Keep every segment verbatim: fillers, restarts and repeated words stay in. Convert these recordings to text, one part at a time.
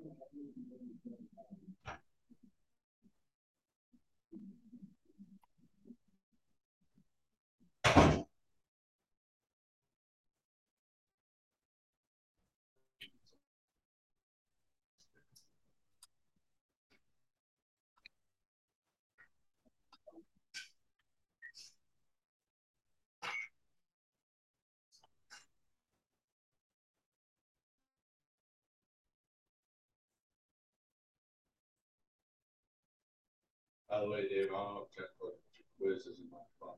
By the way, Dave, I don't know if Jeff put quizzes in my phone.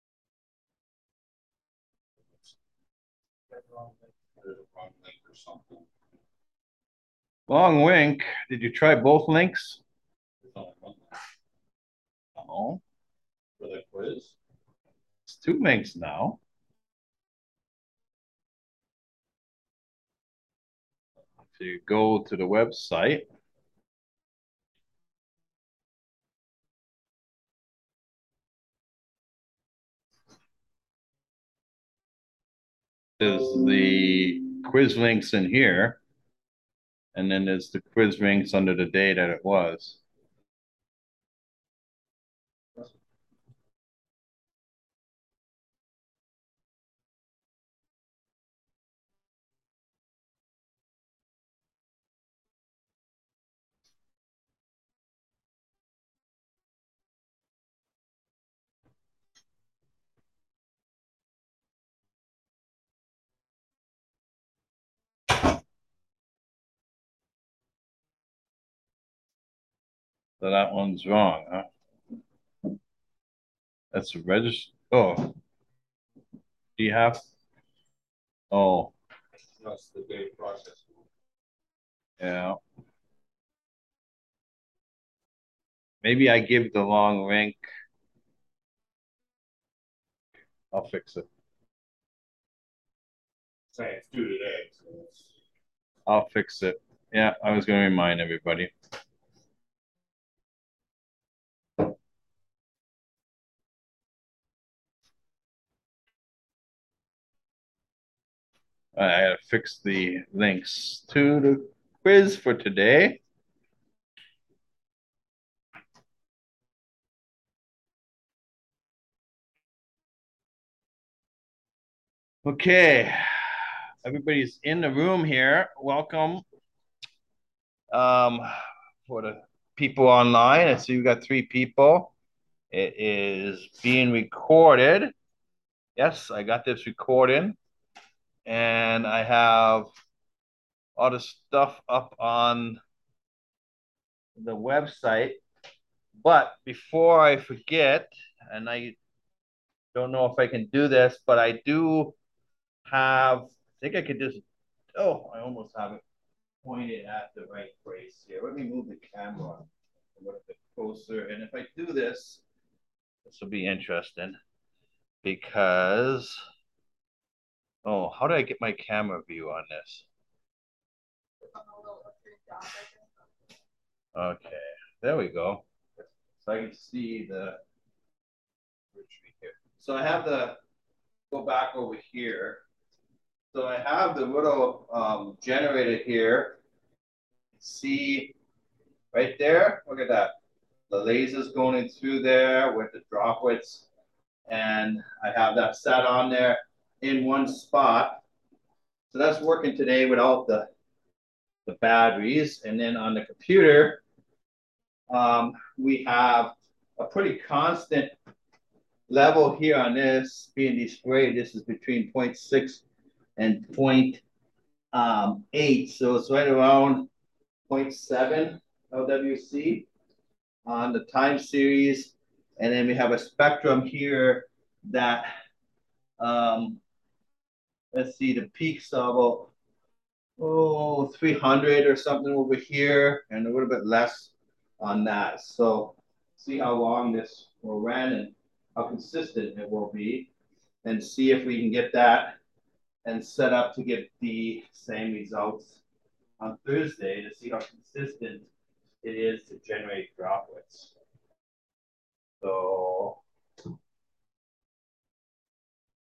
There's a wrong link or something. Long link. Did you try both links? There's only one link No. for the quiz. It's two links now. So you go to the website. There's the quiz links in here. And then there's the quiz links under the day that it was. So that one's wrong, huh? That's a register. Oh, do you have? Oh, That's the data process. yeah. Maybe I give the long link. I'll fix it. Saying it's due today. So it's... I'll fix it. Yeah, I was going to remind everybody. I gotta fix the links to the quiz for today. Okay, everybody's in the room here. Welcome. Um, for the people online, I see we got three people. It is being recorded. Yes, I got this recording, and I have all the stuff up on the website. But before I forget, and I don't know if I can do this, but I do have, I think I could just, oh, I almost have it pointed at the right place here. Let me move the camera a little bit closer. And if I do this, this will be interesting because, oh, how do I get my camera view on this? Okay, there we go. So I can see the retreat here. So I have the, go back over here. So I have the little um, generator here. See right there? Look at that. The lasers going in through there with the droplets. And I have that set on there in one spot. So that's working today without the, the batteries. And then on the computer, um, we have a pretty constant level here on this being displayed. This is between zero point six and zero point eight. So it's right around zero point seven L W C on the time series. And then we have a spectrum here that, um, let's see, the peaks are about, oh, three hundred or something over here, and a little bit less on that. So see how long this will run and how consistent it will be, and see if we can get that and set up to get the same results on Thursday to see how consistent it is to generate droplets. So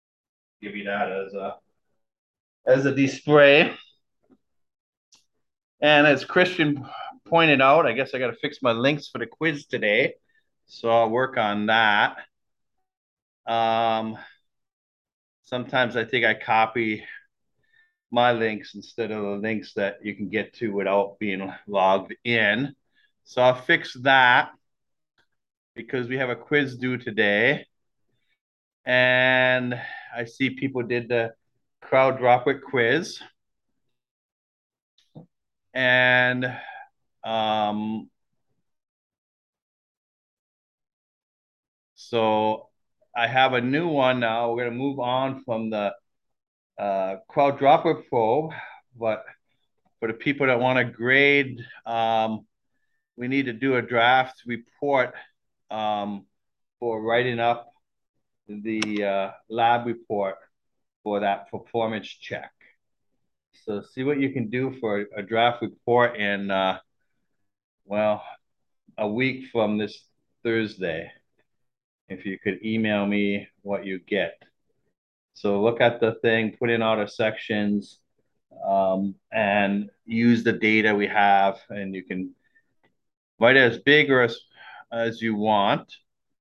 give you that as a as a display. And as Christian pointed out, I guess I got to fix my links for the quiz today. So I'll work on that. Um, sometimes I think I copy my links instead of the links that you can get to without being logged in. So I'll fix that because we have a quiz due today. And I see people did the crowd droplet quiz. And um, so I have a new one now. We're going to move on from the uh, crowd droplet probe, but for the people that want to grade, um, we need to do a draft report um, for writing up the uh, lab report for that performance check. So see what you can do for a draft report in, uh, well, a week from this Thursday. If you could email me what you get. So look at the thing, put in all the sections, um, and use the data we have, and you can write it as big or as, as you want.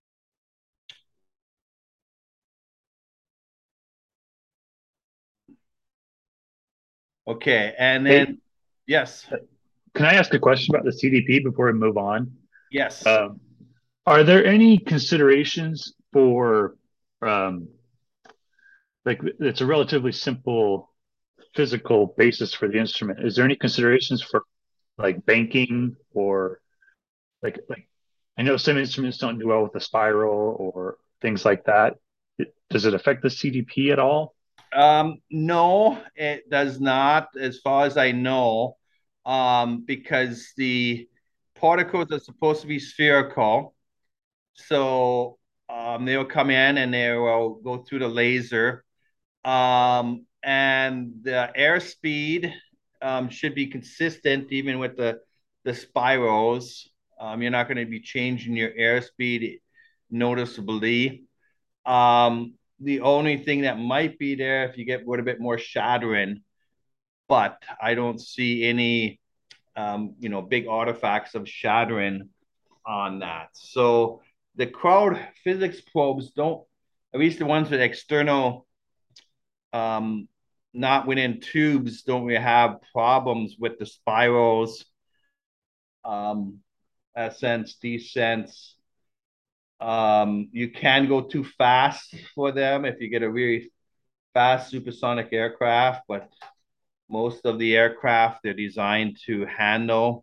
Okay, and Hey, then yes, can I ask a question about the C D P before we move on? yes. Um, are there any considerations for, um, like, it's a relatively simple physical basis for the instrument. Is there any considerations for like banking or like like I know some instruments don't do well with the spiral or things like that. It- Does it affect the C D P at all? Um, no, it does not, as far as I know, um, because the particles are supposed to be spherical. So um, they'll come in and they will go through the laser. Um, and the airspeed um, should be consistent even with the, the spirals. Um, you're not going to be changing your airspeed noticeably. Um, the only thing that might be there if you get a little bit more shattering, but I don't see any, um, you know, big artifacts of shattering on that. So the crowd physics probes don't, at least the ones with external, um, not within tubes, don't really have problems with the spirals, um, ascents, descents. Um, you can go too fast for them if you get a really fast supersonic aircraft, but most of the aircraft they're designed to handle.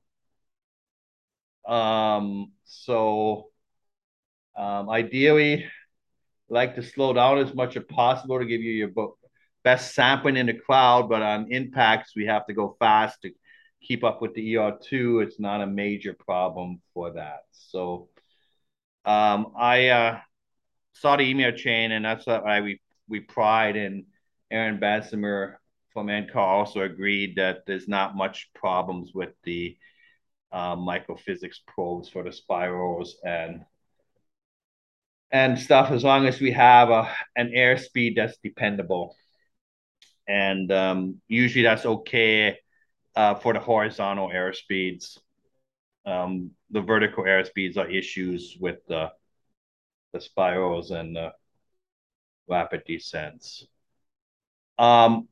Um, so um, ideally, like to slow down as much as possible to give you your best sampling in the cloud, but on impacts, we have to go fast to keep up with the E R two. It's not a major problem for that. So um, I uh, saw the email chain, and that's why we we pride in Aaron Bassimer from N C A R also agreed that there's not much problems with the uh, microphysics probes for the spirals and and stuff as long as we have a, an airspeed that's dependable. And um, usually that's okay uh, for the horizontal airspeeds. Um, the vertical airspeeds are issues with the, the spirals and the rapid descents. Um,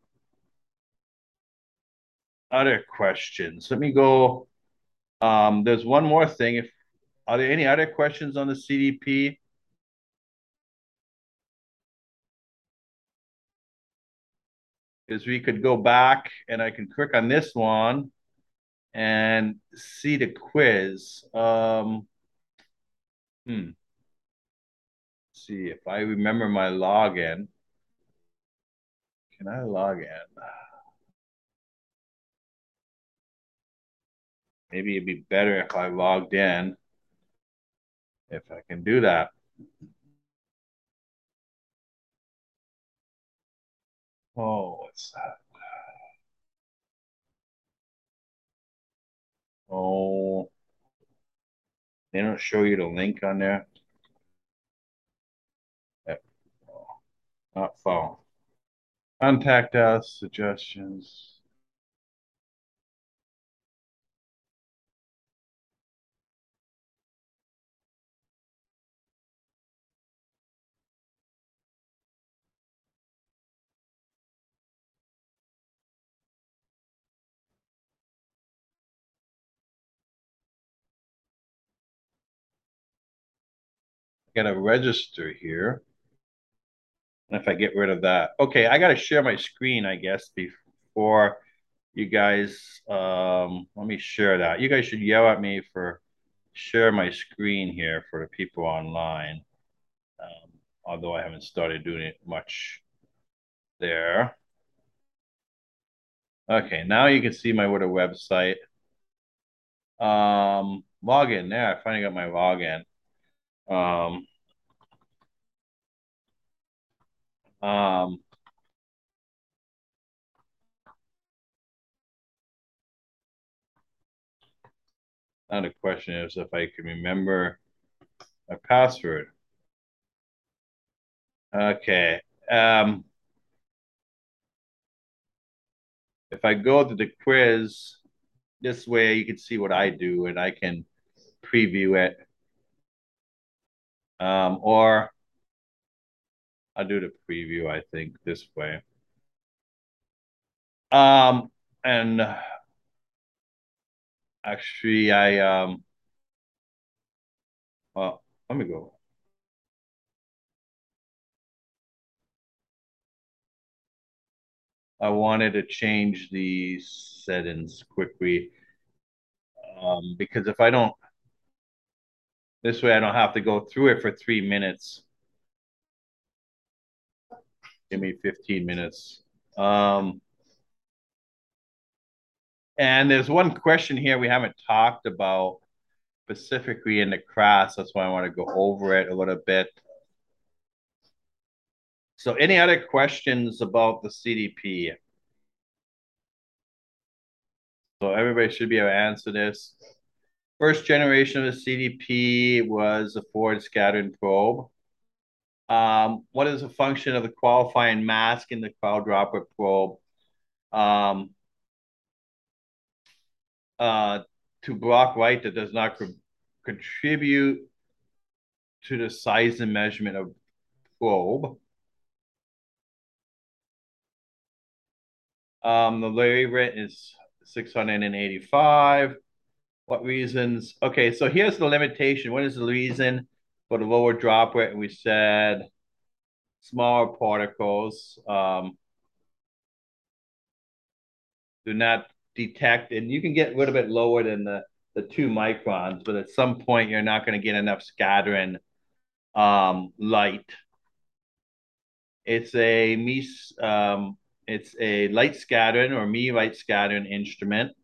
other questions. Let me go. Um, there's one more thing. If are there any other questions on the C D P? Because we could go back and I can click on this one and see the quiz. Um, hmm. See if I remember my login. Can I log in? Maybe it'd be better if I logged in. If I can do that. Oh, what's that? Oh, they don't show you the link on there. Oh, not phone. Contact us, suggestions. got to register here. And if I get rid of that, okay, I got to share my screen, I guess, before you guys, um, let me share that. You guys should yell at me for share my screen here for the people online. Um, although I haven't started doing it much there. Okay, now you can see my Widow website. Um, login there. I finally got my login. Um, um, now the question is if I can remember my password. Okay. Um, if I go to the quiz, this way you can see what I do and I can preview it. Um, or I'll do the preview, I think, this way. Um, and actually, I, um, well, let me go. I wanted to change the settings quickly. Um, because if I don't, this way I don't have to go through it for three minutes. Give me fifteen minutes. Um, and there's one question here we haven't talked about specifically in the class. That's why I want to go over it a little bit. So any other questions about the C D P? So everybody should be able to answer this. First generation of the C D P was a forward scattering probe. Um, what is the function of the qualifying mask in the cloud droplet probe? Um, uh, to block light that does not co contribute to the size and measurement of probe. Um, the wavelength is six hundred eighty-five. What reasons? Okay, so here's the limitation. What is the reason for the lower droplet? And we said smaller particles um, do not detect, and you can get a little bit lower than the, the two microns, but at some point you're not going to get enough scattering um, light. It's a me, um, it's a light scattering or me light scattering instrument.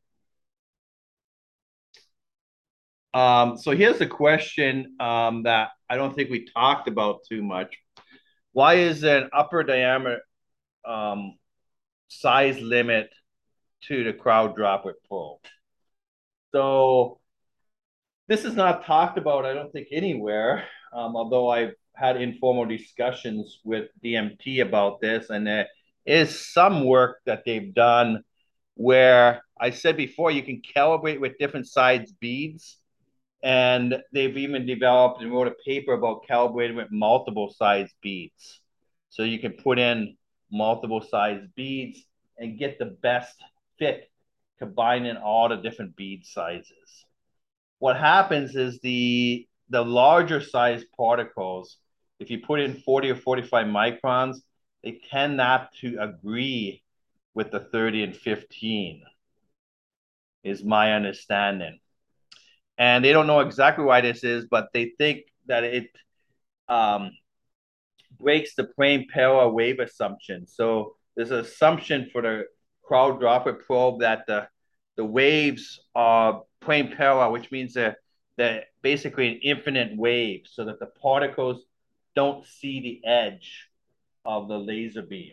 Um, so here's a question um, that I don't think we talked about too much. Why is there an upper diameter um, size limit to the crowd droplet probe? So this is not talked about, I don't think, anywhere, um, although I've had informal discussions with D M T about this, and there is some work that they've done where I said before you can calibrate with different size beads, and they've even developed and wrote a paper about calibrating with multiple size beads. So you can put in multiple size beads and get the best fit combining all the different bead sizes. What happens is the the larger size particles, if you put in forty or forty-five microns, they tend not to agree with the thirty and fifteen, is my understanding. And they don't know exactly why this is, but they think that it um, breaks the plane parallel wave assumption. So there's an assumption for the crowd droplet probe that the the waves are plane parallel, which means they're, they're basically an infinite wave, so that the particles don't see the edge of the laser beam.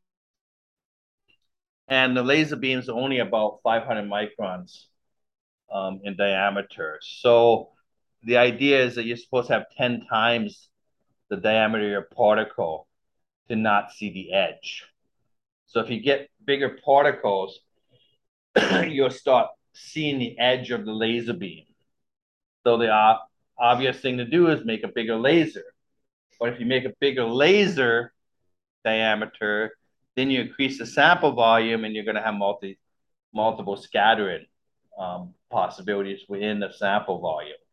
And the laser beams are only about five hundred microns um, in diameter. So the idea is that you're supposed to have ten times the diameter of your particle to not see the edge. So if you get bigger particles, you'll start seeing the edge of the laser beam. So the uh, obvious thing to do is make a bigger laser. But if you make a bigger laser diameter, then you increase the sample volume and you're going to have multi, multiple scattering um, possibilities within the sample volume.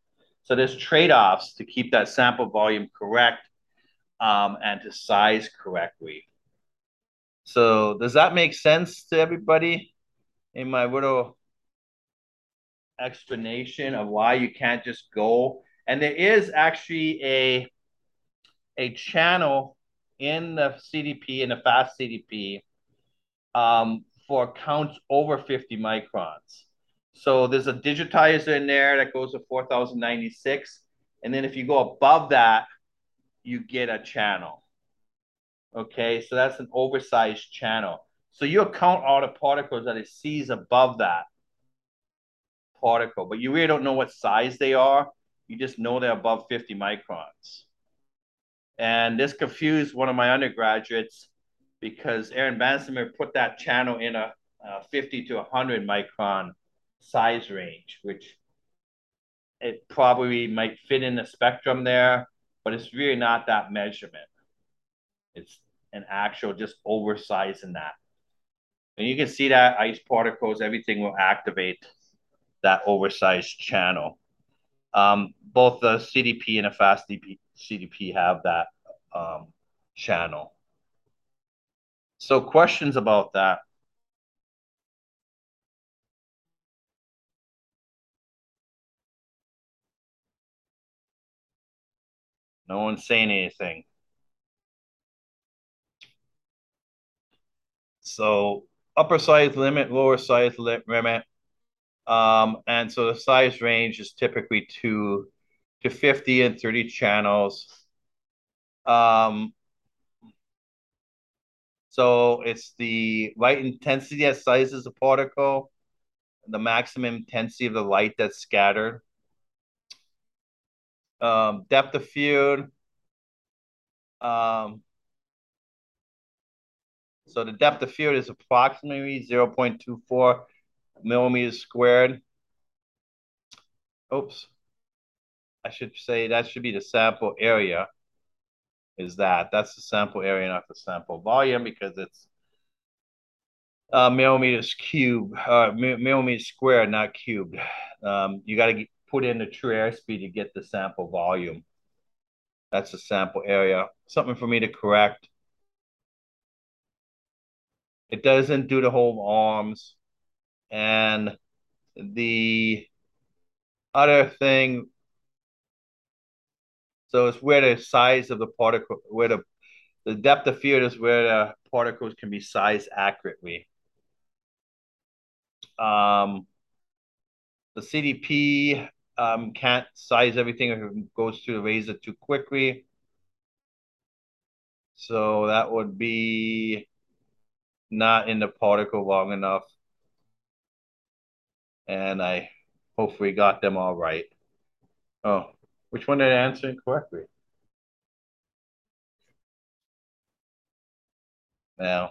So there's trade-offs to keep that sample volume correct um, and to size correctly. So does that make sense to everybody in my little explanation of why you can't just go? And there is actually a, a channel in the C D P, in the fast C D P, um, for counts over fifty microns. So there's a digitizer in there that goes to four thousand ninety-six. And then if you go above that, you get a channel. Okay, so that's an oversized channel. So you'll count all the particles that it sees above that particle, but you really don't know what size they are. You just know they're above fifty microns. And this confused one of my undergraduates because Aaron Bansimer put that channel in a, a fifty to one hundred micron size range, which it probably might fit in the spectrum there, but it's really not that measurement. It's an actual just oversizing that. And you can see that ice particles, everything will activate that oversized channel. Um, both the C D P and the fast C D P have that um, channel. So questions about that? No one's saying anything. So upper size limit, lower size limit. Um, and so the size range is typically two to fifty and thirty channels. Um, so it's the light intensity that sizes a particle, the maximum intensity of the light that's scattered. Um, depth of field. Um, so the depth of field is approximately zero point two four millimeters squared. Oops. I should say that should be the sample area. Is that that's the sample area, not the sample volume, because it's uh, millimeters cubed, uh, millimeters squared, not cubed. Um, you got to put in the true airspeed to get the sample volume. That's the sample area. Something for me to correct. It doesn't do the whole arms. And the other thing, so it's where the size of the particle, where the, the depth of field is where the particles can be sized accurately. Um, the C D P um, can't size everything if it goes through the laser too quickly. So that would be not in the particle long enough. And I hopefully got them all right. Oh, which one did I answer incorrectly? Now.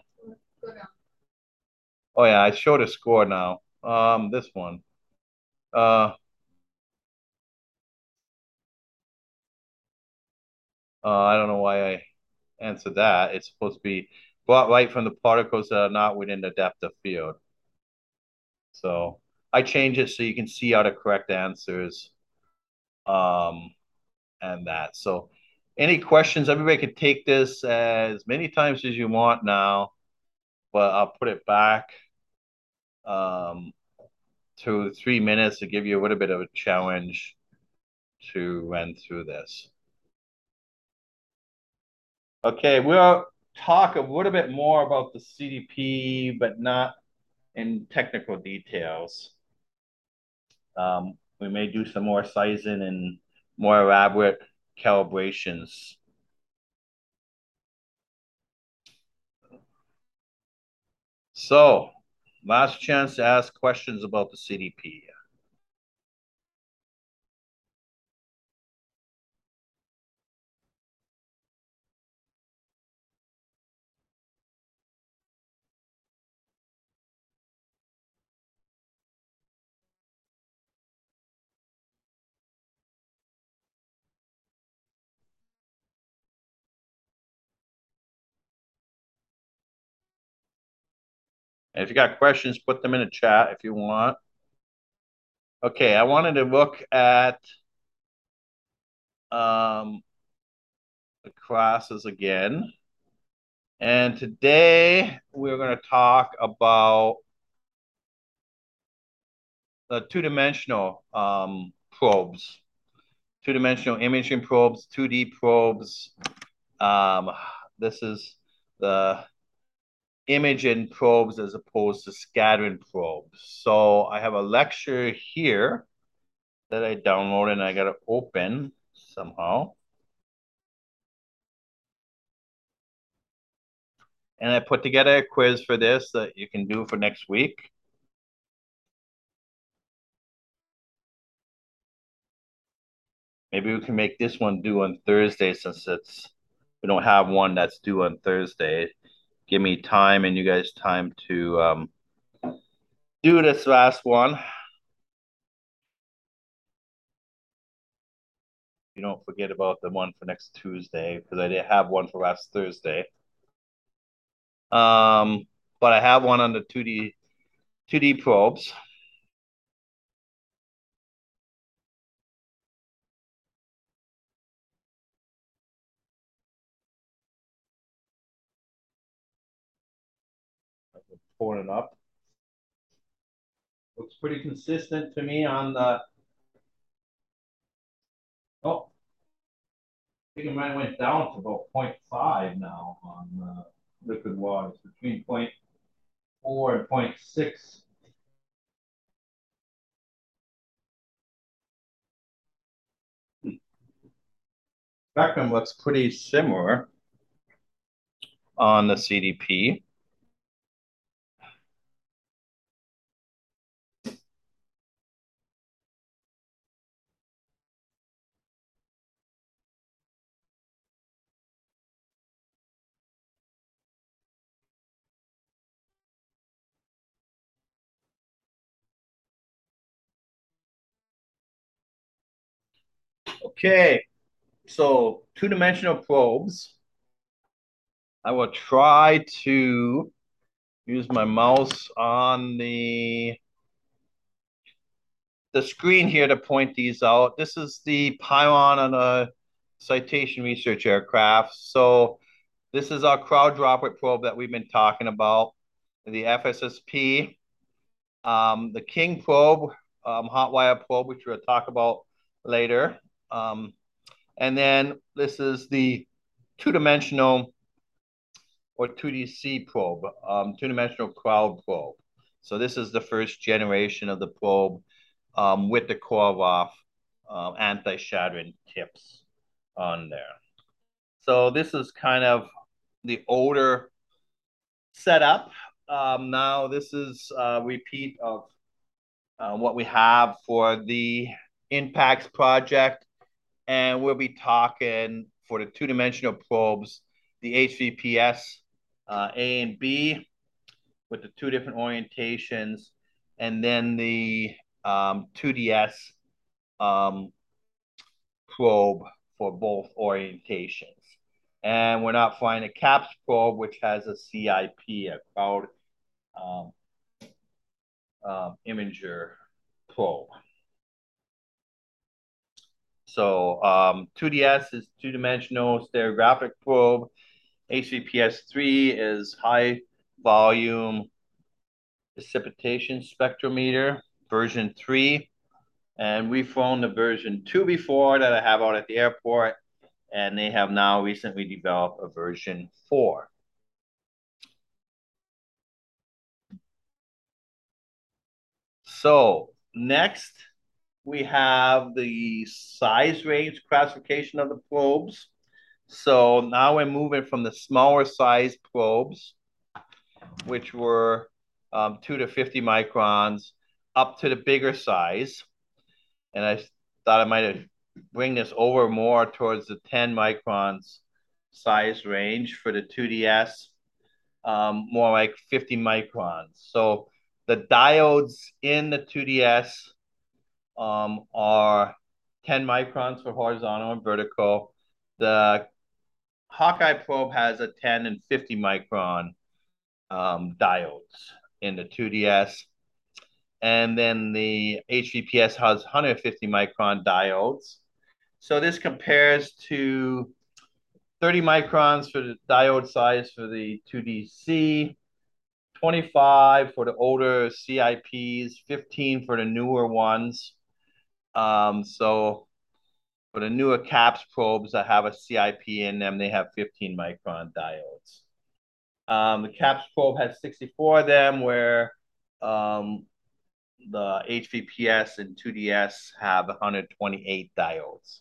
Oh yeah, I showed a score now. Um, this one. Uh, uh, I don't know why I answered that. It's supposed to be brought light from the particles that are not within the depth of field. So I change it so you can see how the correct answers. Um, and that. So any questions? Everybody can take this as many times as you want now, but I'll put it back um, to three minutes to give you a little bit of a challenge to run through this. Okay, we'll talk a little bit more about the C D P, but not in technical details. Um, we may do some more sizing and more elaborate calibrations. So, last chance to ask questions about the C D P. And if you got questions, put them in the chat if you want. Okay, I wanted to look at um, the classes again. And today we're going to talk about the two-dimensional um, probes, two-dimensional imaging probes, two D probes. Um, this is the imaging probes as opposed to scattering probes. So I have a lecture here that I downloaded and I got to open somehow. And I put together a quiz for this that you can do for next week. Maybe we can make this one due on Thursday since it's we don't have one that's due on Thursday. Give me time and you guys time to um, do this last one. You don't forget about the one for next Tuesday because I didn't have one for last Thursday. Um, but I have one on the two D two D probes. Pulling it up. Looks pretty consistent to me on the. Oh, I think it might have went down to about zero point five now on uh, liquid water. It's between zero point four and zero point six. Spectrum looks pretty similar on the C D P. Okay, so two-dimensional probes. I will try to use my mouse on the the screen here to point these out. This is the pylon on a citation research aircraft. So this is our crowd droplet probe that we've been talking about, the F S S P, um, the King probe, um, hot wire probe, which we'll talk about later. Um, and then this is the two-dimensional or two D C probe, um, two-dimensional crowd probe. So this is the first generation of the probe um, with the Korolev um, anti-shattering tips on there. So this is kind of the older setup. Um, now this is a repeat of uh, what we have for the INPACS project. And we'll be talking for the two-dimensional probes, the H V P S uh, A and B with the two different orientations, and then the um, two D S um, probe for both orientations. And we're not flying a CAPS probe, which has a C I P, a crowd um, um, imager probe. So um, two D S is two-dimensional stereographic probe. H V P S three is high volume precipitation spectrometer, version three. And we've flown the version two before that I have out at the airport, and they have now recently developed a version four. So next, we have the size range classification of the probes. So now we're moving from the smaller size probes, which were um, two to fifty microns, up to the bigger size. And I thought I might bring this over more towards the ten microns size range for the two D S, um, more like fifty microns. So the diodes in the two D S um, are ten microns for horizontal and vertical. The Hawkeye probe has a ten and fifty micron um, diodes in the two D S. And then the H V P S has one hundred fifty micron diodes. So this compares to thirty microns for the diode size for the two D C, twenty-five for the older C I Ps, fifteen for the newer ones. Um, so for the newer CAPS probes that have a C I P in them, they have fifteen micron diodes. Um, the CAPS probe has sixty-four of them, where um, the H V P S and two D S have one hundred twenty-eight diodes.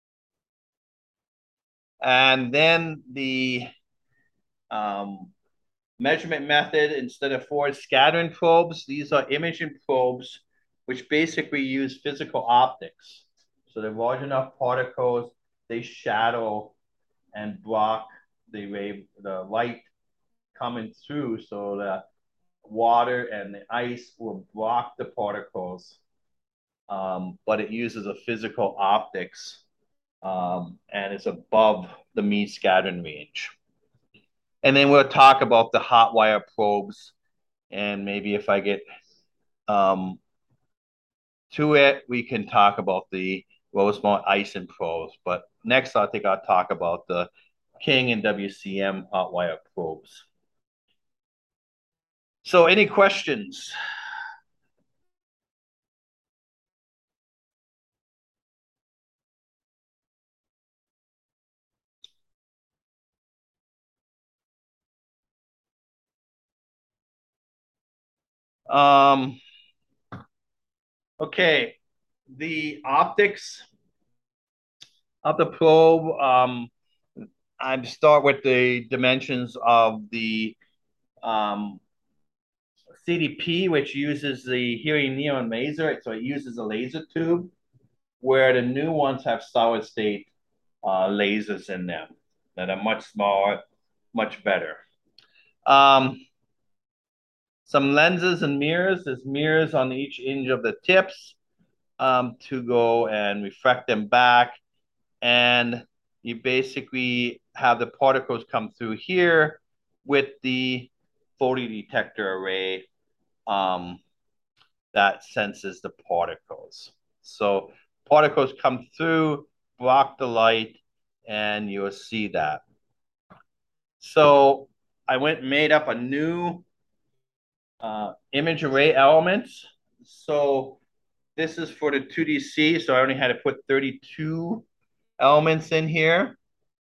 And then the um, measurement method, instead of four scattering probes, these are imaging probes, which basically use physical optics. So they're large enough particles, they shadow and block the wave, the light coming through, so the water and the ice will block the particles, um, but it uses a physical optics, um, and it's above the mean scattering range. And then we'll talk about the hot wire probes, and maybe if I get um, to it, we can talk about the Rosemont Ison probes. But next, I think I'll talk about the King and W C M hot wire probes. So any questions? Um, okay, the optics of the probe, um, I start with the dimensions of the um, C D P, which uses the helium neon laser. So it uses a laser tube, where the new ones have solid state uh, lasers in them that are much smaller, much better. Um, some lenses and mirrors. There's mirrors on each inch of the tips um, to go and reflect them back. And you basically have the particles come through here with the photodetector array um, that senses the particles. So particles come through, block the light, and you'll see that. So I went and made up a new uh, image array elements. So this is for the two D C, so I only had to put thirty-two elements in here.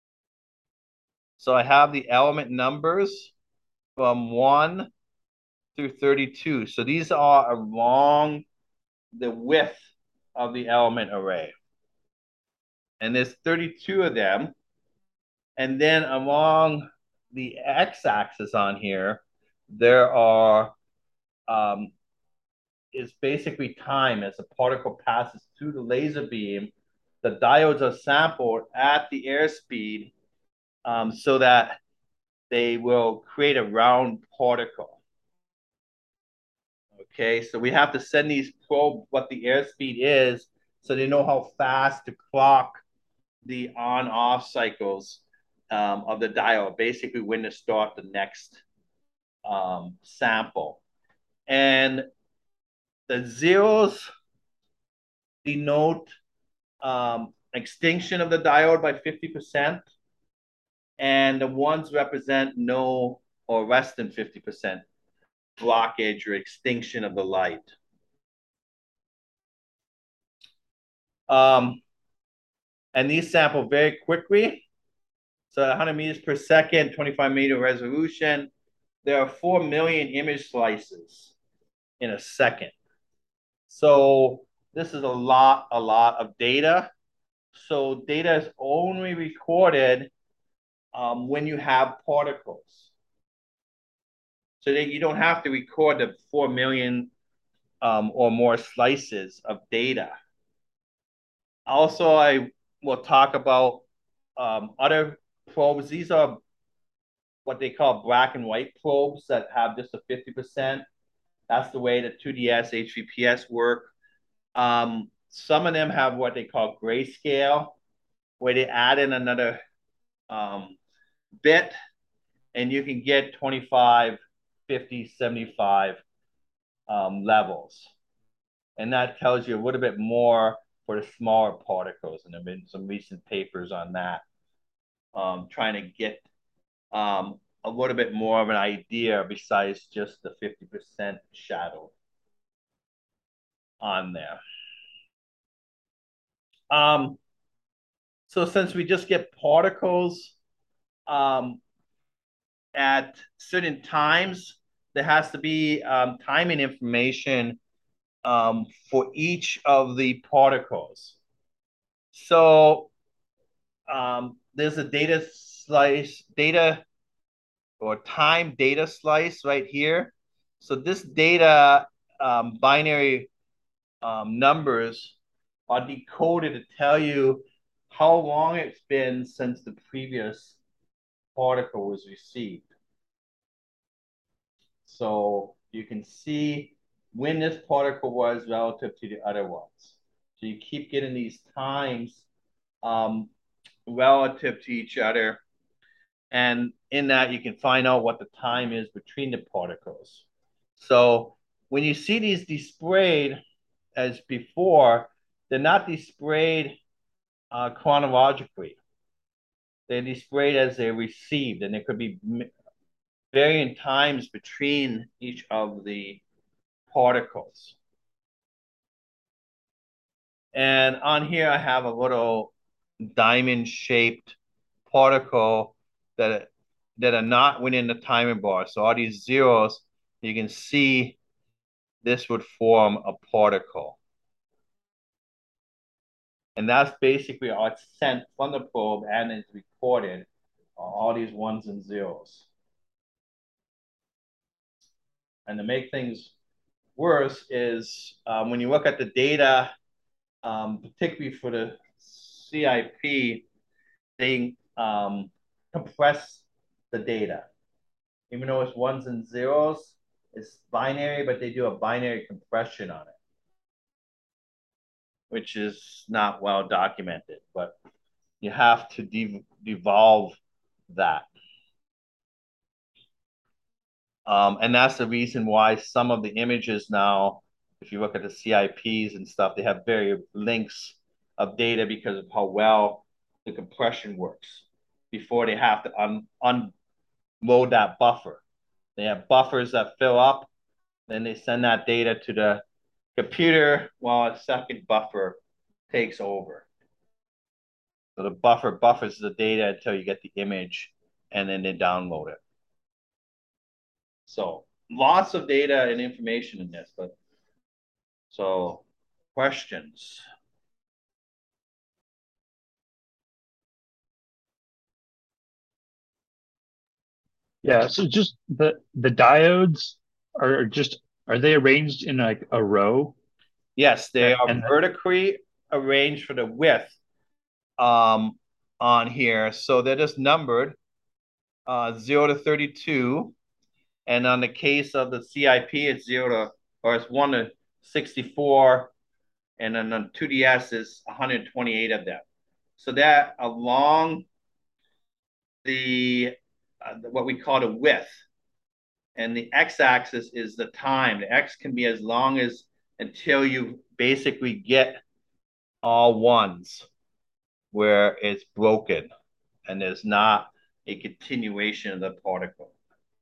So I have the element numbers from one through thirty-two. So these are along the width of the element array. And there's thirty-two of them. And then along the x-axis on here, there are, um, is basically time as the particle passes through the laser beam. The diodes are sampled at the airspeed um, so that they will create a round particle. Okay, so we have to send these probe what the airspeed is so they know how fast to clock the on-off cycles um, of the diode, basically when to start the next um, sample. And the zeros denote um, extinction of the diode by fifty percent, and the ones represent no or less than fifty percent blockage or extinction of the light. Um, and these sample very quickly. So one hundred meters per second, twenty-five meter resolution. There are four million image slices in a second. So this is a lot, a lot of data. So data is only recorded um, when you have particles. So that you don't have to record the four million um, or more slices of data. Also, I will talk about um, other probes. These are what they call black and white probes that have just a fifty percent. That's the way the two D S, H V P S work. Um, some of them have what they call grayscale, where they add in another um, bit, and you can get twenty-five, fifty, seventy-five um, levels. And that tells you a little bit more for the smaller particles. And there have been some recent papers on that, um, trying to get um, a little bit more of an idea besides just the fifty percent shadow on there. Um, so since we just get particles um, at certain times, there has to be um, timing information um, for each of the particles. So um, there's a data slice, data or time data slice right here. So this data um, binary um, numbers are decoded to tell you how long it's been since the previous particle was received. So you can see when this particle was relative to the other ones. So you keep getting these times um, relative to each other. And in that, you can find out what the time is between the particles. So when you see these displayed as before, they're not displayed uh, chronologically. They're displayed as they're received, and there could be varying times between each of the particles. And on here, I have a little diamond-shaped particle that, that are not within the timing bar. So all these zeros, you can see this would form a particle. And that's basically what's sent from the probe and is recorded, all these ones and zeros. And to make things worse is um, when you look at the data, um, particularly for the C I P, they um, compress the data. Even though it's ones and zeros, it's binary, but they do a binary compression on it, which is not well documented, but you have to de devolve that. Um, and that's the reason why some of the images now, if you look at the C I Ps and stuff, they have very links of data because of how well the compression works before they have to un unload that buffer. They have buffers that fill up, then they send that data to the computer while a second buffer takes over. So the buffer buffers the data until you get the image, and then they download it. So lots of data and information in this, but so questions. Yeah, so just the the diodes are just are they arranged in like a row? Yes, they And, are and vertically arranged for the width um, on here. So they're just numbered uh, zero to thirty-two. And on the case of the C I P, it's zero to, or it's one to sixty-four. And then on two D S is one hundred twenty-eight of them. So that along the, uh, what we call the width, and the x-axis is the time. The x can be as long as until you basically get all ones where it's broken and there's not a continuation of the particle.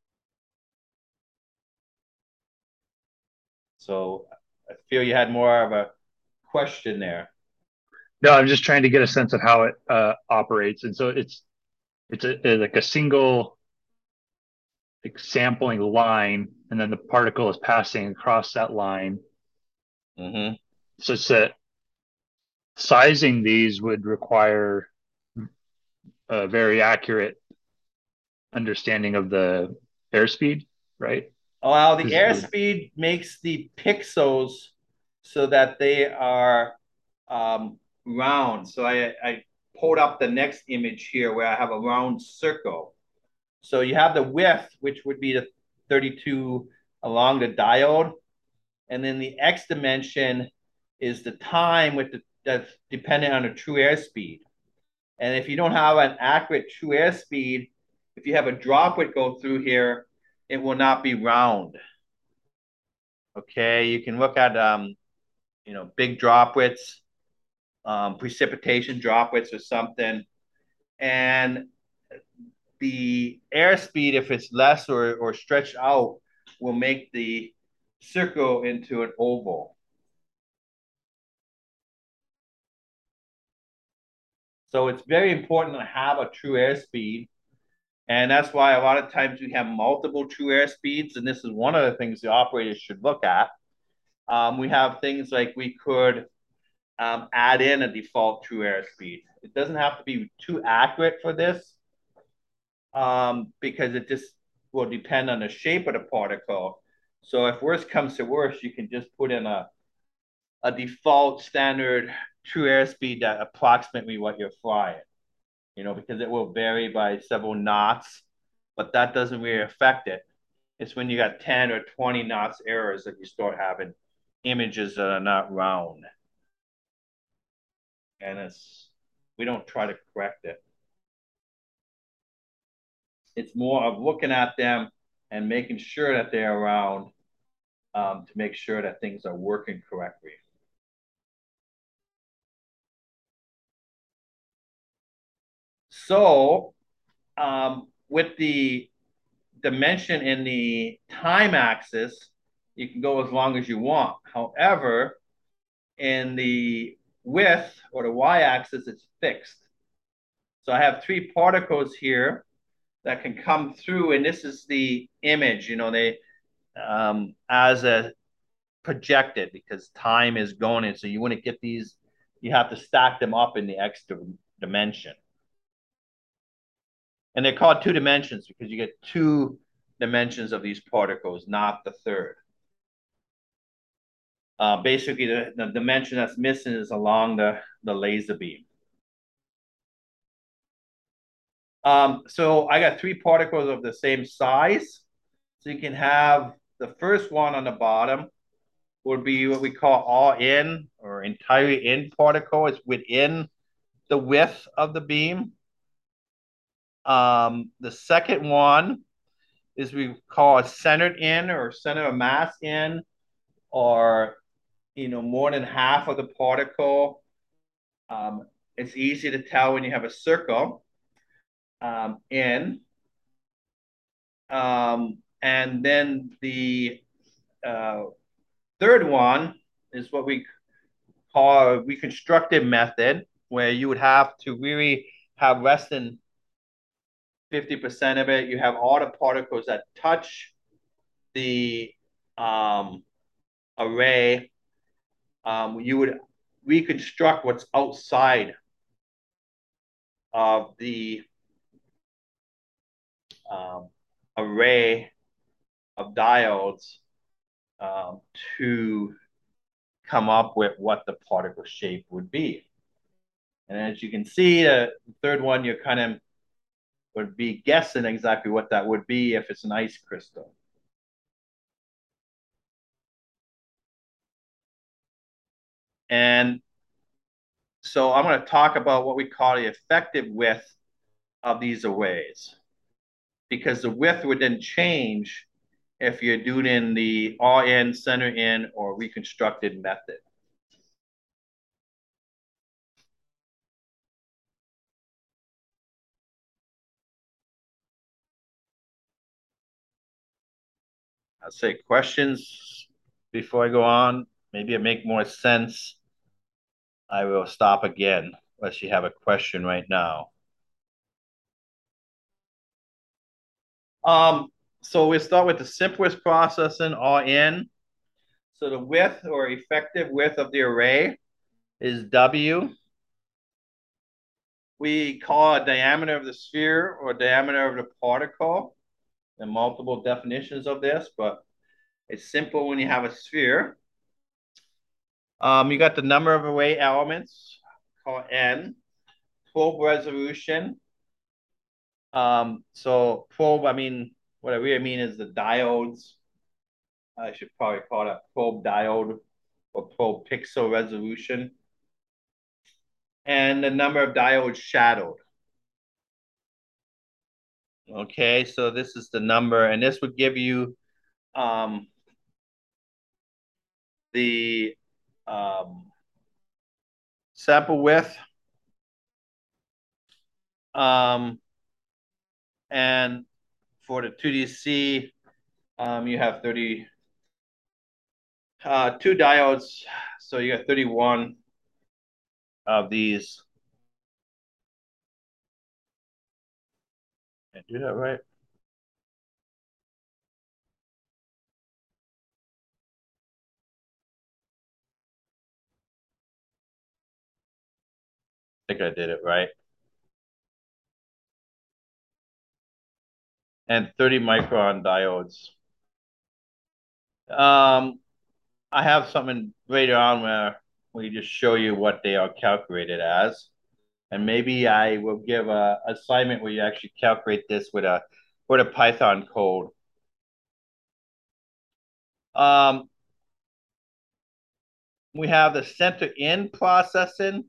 So I feel you had more of a question there. no, I'm just trying to get a sense of how it uh, operates. And so it's it's a, a, like a single like, sampling line, and then the particle is passing across that line. Mm-hmm. So it's that sizing these would require a very accurate understanding of the airspeed, right? Well, the 'Cause- airspeed makes the pixels so that they are um, round. So I, I pulled up the next image here where I have a round circle. So you have the width, which would be the thirty-two along the diode. And then the x dimension is the time with the, that's dependent on the true airspeed. And if you don't have an accurate true airspeed, if you have a droplet go through here, it will not be round. Okay, you can look at um, you know, big droplets um, precipitation droplets or something. And the airspeed, if it's less or, or stretched out, will make the circle into an oval. So it's very important to have a true airspeed. And that's why a lot of times we have multiple true airspeeds. And this is one of the things the operators should look at. Um, we have things like we could um, add in a default true airspeed. It doesn't have to be too accurate for this um, because it just will depend on the shape of the particle. So if worse comes to worse, you can just put in a, a default standard true airspeed that approximately what you're flying, you know, because it will vary by several knots, but that doesn't really affect it. It's when you got ten or twenty knots errors that you start having images that are not round. And it's, we don't try to correct it. It's more of looking at them and making sure that they're around um, to make sure that things are working correctly. So um, with the dimension in the time axis, you can go as long as you want. However, in the width or the y-axis, it's fixed. So I have three particles here that can come through, and this is the image, you know, they um, as a projected because time is going in. So you want to get these, you have to stack them up in the x dimension. And they're called two dimensions because you get two dimensions of these particles, not the third. Uh, basically, the, the dimension that's missing is along the, the laser beam. Um, so I got three particles of the same size. So you can have the first one on the bottom would be what we call all in or entirely in particle. It's within the width of the beam. Um, the second one is we call a centered in or center of mass in, or you know, more than half of the particle. Um, it's easy to tell when you have a circle um, in. Um, and then the uh, third one is what we call a reconstructive method, where you would have to really have less than fifty percent of it. You have all the particles that touch the um, array. Um, you would reconstruct what's outside of the um, array of diodes um, to come up with what the particle shape would be. And as you can see, the third one, you kind of would be guessing exactly what that would be if it's an ice crystal. And so I'm going to talk about what we call the effective width of these arrays, because the width would then change if you're doing in the all in, center in, or reconstructed method. I'll say questions before I go on. Maybe it make more sense. I will stop again unless you have a question right now. Um, so we start with the simplest processing, all in. So the width or effective width of the array is W. We call it diameter of the sphere or diameter of the particle. There are multiple definitions of this, but it's simple when you have a sphere. Um, you got the number of array elements, called N, probe resolution. Um, so probe, I mean, what I really mean is the diodes. I should probably call it probe diode or probe pixel resolution. And the number of diodes shadowed. Okay, so this is the number, and this would give you um, the um, sample width. Um, and for the two D C, um, you have thirty, uh, two diodes. So you got thirty-one of these. Did I do that right? I think I did it right. And thirty micron diodes. Um, I have something later on where we just show you what they are calculated as. And maybe I will give a assignment where you actually calculate this with a with a Python code. Um, we have the center in processing.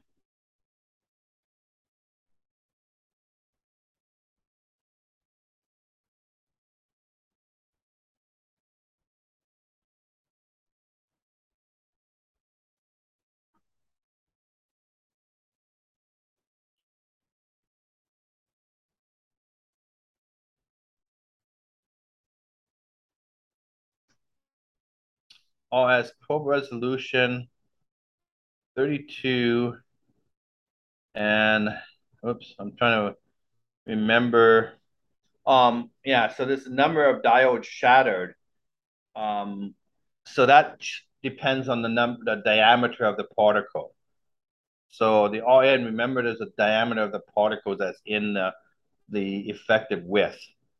All has probe resolution thirty-two. And oops, I'm trying to remember. Um, yeah, so there's a number of diodes shattered. Um, so that depends on the number, the diameter of the particle. So the R N, remember, there's a diameter of the particles that's in the, the effective width.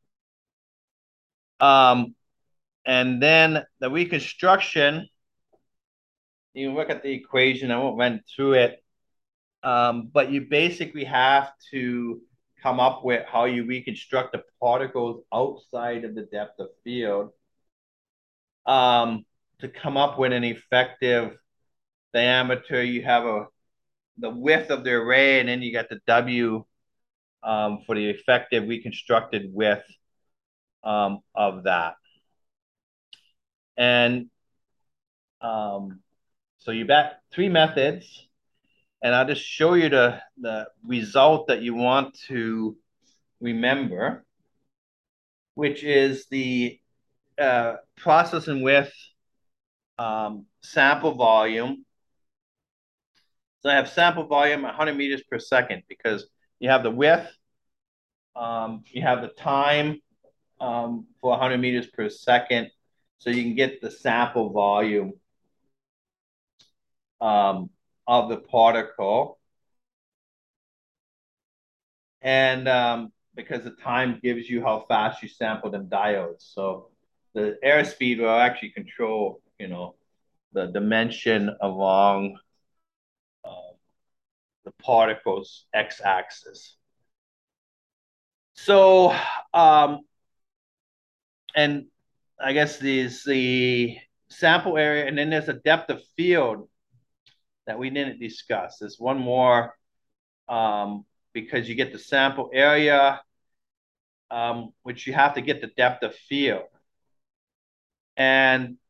Um, and then the reconstruction, you look at the equation, I won't run through it, um, but you basically have to come up with how you reconstruct the particles outside of the depth of field um, to come up with an effective diameter. You have a the width of the array, and then you got the W um, for the effective reconstructed width um, of that. And um, so you got three methods, and I'll just show you the, the result that you want to remember, which is the uh, processing width um, sample volume. So I have sample volume one hundred meters per second because you have the width, um, you have the time um, for one hundred meters per second, so you can get the sample volume um, of the particle. And um, because the time gives you how fast you sample them diodes. So the airspeed will actually control, you know, the dimension along uh, the particle's x-axis. So, um, and I guess these the sample area, and then there's a depth of field that we didn't discuss. There's one more um, because you get the sample area, um, which you have to get the depth of field. And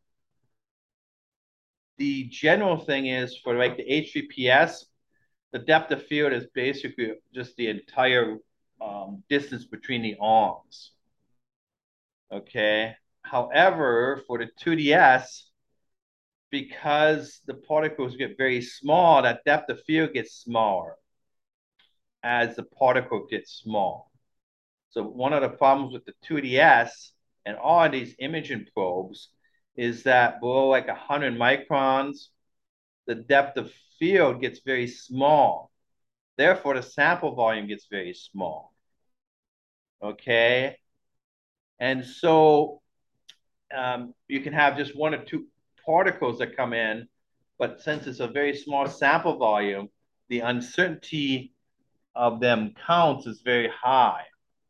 the general thing is for like the H V P S, the depth of field is basically just the entire um, distance between the arms. Okay. However, for the two D S, because the particles get very small, that depth of field gets smaller as the particle gets small. So one of the problems with the two D S and all of these imaging probes is that below like one hundred microns, the depth of field gets very small. Therefore, the sample volume gets very small. Okay. And so um, you can have just one or two particles that come in, but since it's a very small sample volume, the uncertainty of them counts is very high.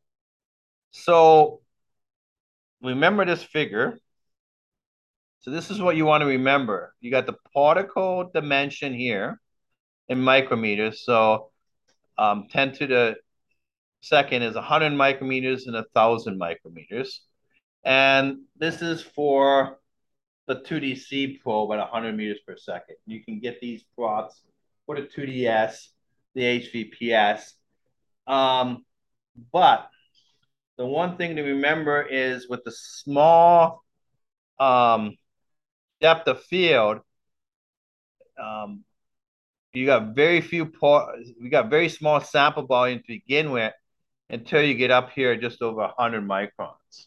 So remember this figure. So this is what you want to remember. You got the particle dimension here in micrometers. So um, ten to the second is one hundred micrometers and one thousand micrometers. And this is for the two D C probe at one hundred meters per second. You can get these plots for the two D S, the H V P S. Um, but the one thing to remember is with the small um, depth of field, um, you got very few part, we got very small sample volume to begin with until you get up here just over one hundred microns.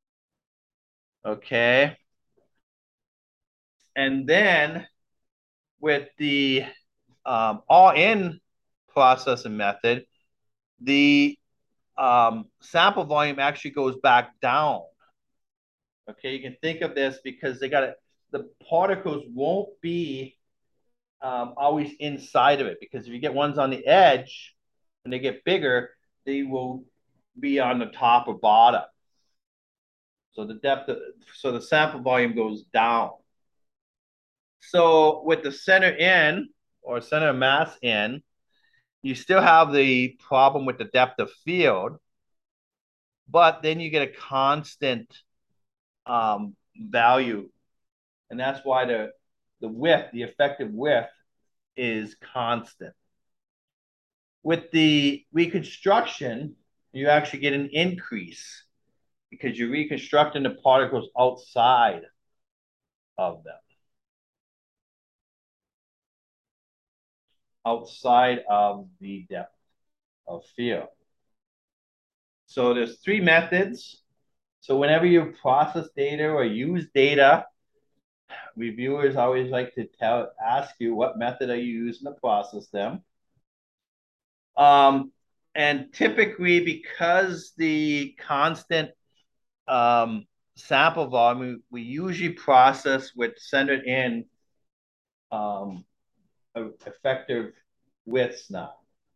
Okay. And then with the um, all-in processing method, the um, sample volume actually goes back down. Okay, you can think of this because they got it, the particles won't be um, always inside of it, because if you get ones on the edge, when they get bigger, they will be on the top or bottom. So the depth of, so the sample volume goes down. So with the center in or center mass in, you still have the problem with the depth of field, but then you get a constant um, value. And that's why the, the width, the effective width is constant. With the reconstruction, you actually get an increase because you're reconstructing the particles outside of them. Outside of the depth of field. So there's three methods. So whenever you process data or use data, reviewers always like to tell, ask you what method are you using to process them. Um, and typically, because the constant um, sample volume, we usually process with centered in um, effective widths now.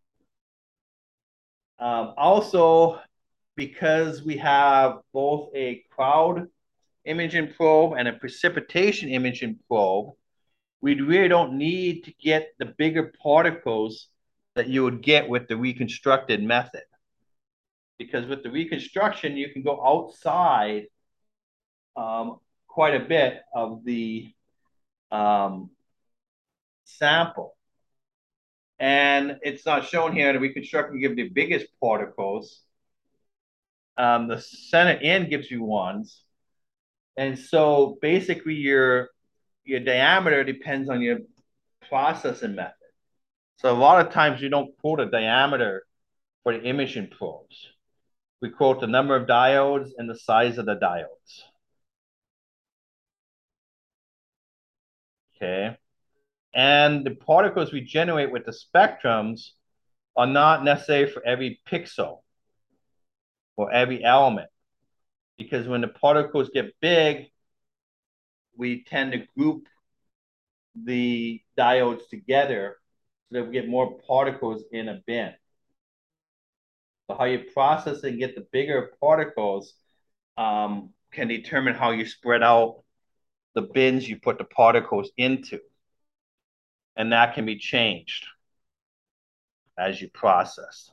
Um, also, because we have both a crowd imaging probe and a precipitation imaging probe, we really don't need to get the bigger particles that you would get with the reconstructed method. Because with the reconstruction, you can go outside um, quite a bit of the um, sample. And it's not shown here, the reconstruction gives the biggest particles. Um, the center in gives you ones. And so basically your, your diameter depends on your processing method. So a lot of times you don't quote a diameter for the imaging probes. We quote the number of diodes and the size of the diodes. Okay. And the particles we generate with the spectrums are not necessary for every pixel or every element. Because when the particles get big, we tend to group the diodes together so that we get more particles in a bin. So how you process and get the bigger particles um, can determine how you spread out the bins you put the particles into. And that can be changed as you process.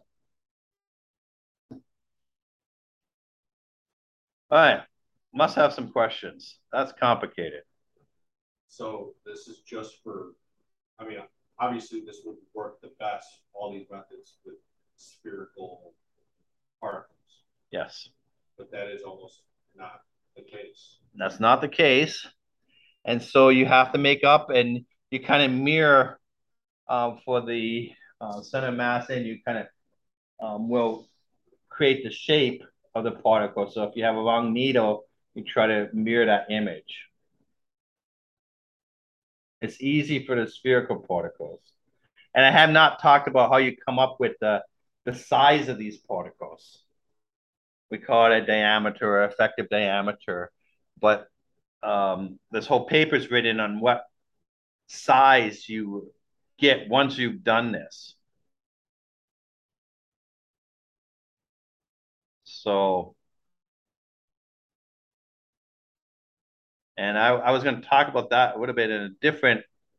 All right, must have some questions. That's complicated. So this is just for, I mean, obviously this would work the best, all these methods with spherical particles. Yes. But that is almost not the case. That's not the case. And so you have to make up and you kind of mirror um, for the uh, center mass, and you kind of um, will create the shape of the particle. So if you have a long needle, you try to mirror that image. It's easy for the spherical particles. And I have not talked about how you come up with the, the size of these particles. We call it a diameter or effective diameter. But um, this whole paper is written on what size you get once you've done this. So, and I, I was going to talk about that a little bit in a different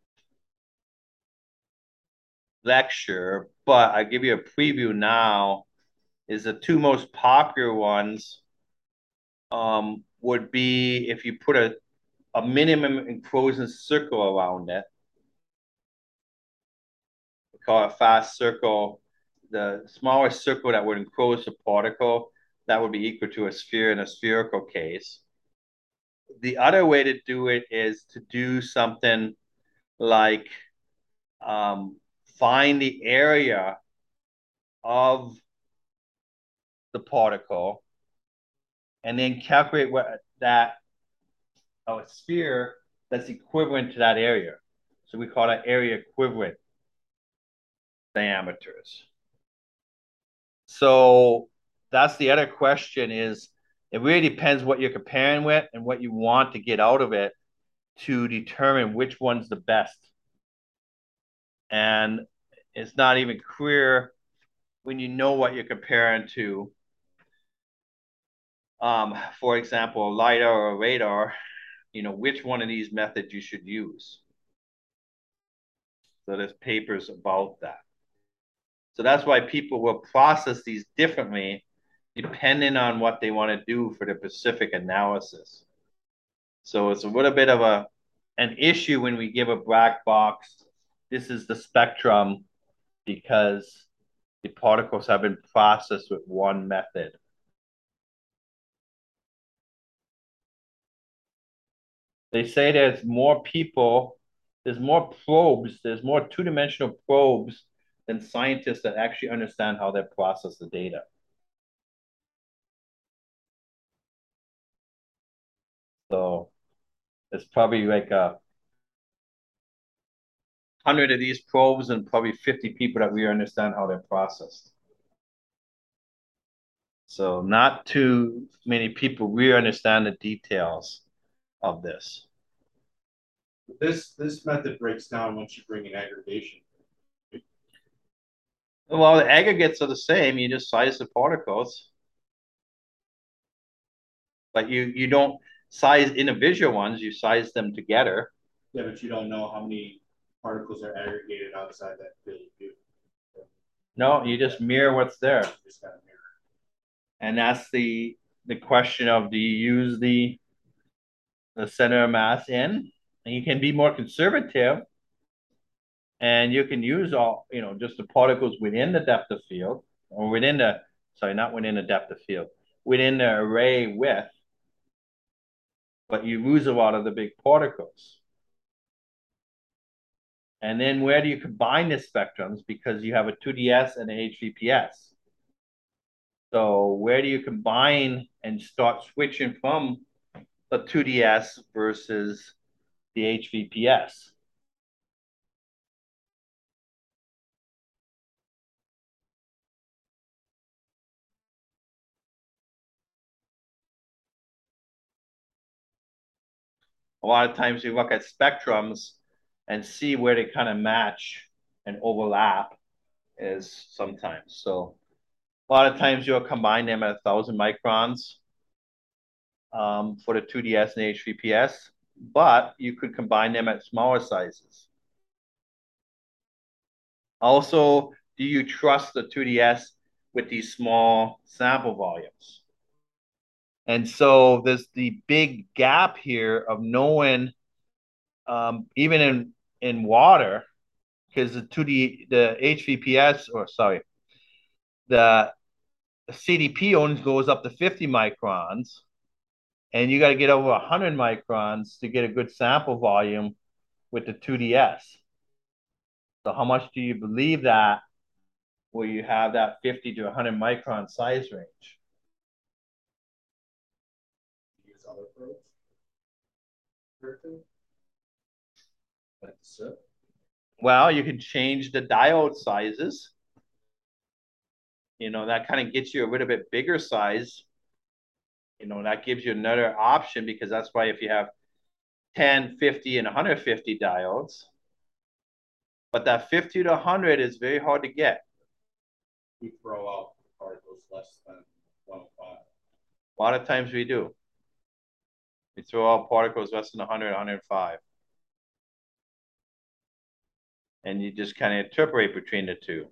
lecture, but I give you a preview now. Is the two most popular ones um, would be if you put a, a minimum enclosing circle around it. call it a fast circle. The smallest circle that would enclose the particle, that would be equal to a sphere in a spherical case. The other way to do it is to do something like um, find the area of the particle and then calculate what that oh, a sphere that's equivalent to that area. So we call that area equivalent diameters. So that's the other question is, it really depends what you're comparing with and what you want to get out of it to determine which one's the best. And it's not even clear when you know what you're comparing to. Um, for example, a LiDAR or a radar, you know, which one of these methods you should use. So there's papers about that. So that's why people will process these differently depending on what they want to do for the specific analysis. So it's a little bit of a an issue when we give a black box, this is the spectrum, because the particles have been processed with one method. They say there's more people, there's more probes, there's more two-dimensional probes than scientists that actually understand how they process the data. So it's probably like a hundred of these probes and probably fifty people that we understand how they're processed. So not too many people really understand the details of this. This this method breaks down once you bring in aggregation. Well, the aggregates are the same. You just size the particles. But you, you don't size individual ones. You size them together. Yeah, but you don't know how many particles are aggregated outside that field of view. No, you just mirror what's there. You just gotta mirror. And that's the the question of, do you use the the center of mass in? And you can be more conservative, and you can use all, you know, just the particles within the depth of field, or within the, sorry, not within the depth of field, within the array width, but you lose a lot of the big particles. And then where do you combine the spectrums? Because you have a two D S and an H V P S. So where do you combine and start switching from the two D S versus the H V P S? A lot of times you look at spectrums and see where they kind of match and overlap is sometimes. So a lot of times you'll combine them at a thousand microns um, for the two D S and H V P S, but you could combine them at smaller sizes. Also, do you trust the two D S with these small sample volumes? And so there's the big gap here of knowing, um, even in, in water, because the two D, the H V P S, or sorry, the C D P only goes up to fifty microns, and you got to get over one hundred microns to get a good sample volume with the two D S. So how much do you believe that where you have that fifty to one hundred micron size range? Use other probes. Like so. Well, you can change the diode sizes. You know, that kind of gets you a little bit bigger size. You know, that gives you another option, because that's why if you have ten, fifty, and one hundred fifty diodes, but that fifty to one hundred is very hard to get. We throw out particles less than one oh five. A lot of times we do. We throw out particles less than one hundred, one oh five. And you just kind of interpolate between the two.